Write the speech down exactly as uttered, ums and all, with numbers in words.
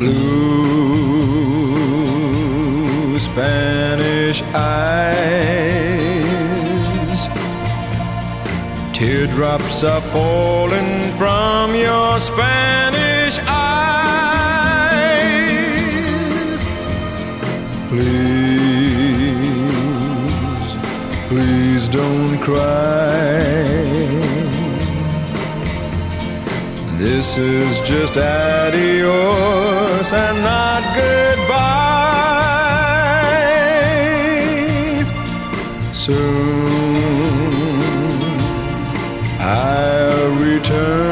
blue Spanish eyes. Teardrops are falling from your Spanish eyes. Please, please don't cry. This is just adios and not goodbye. Soon I'll return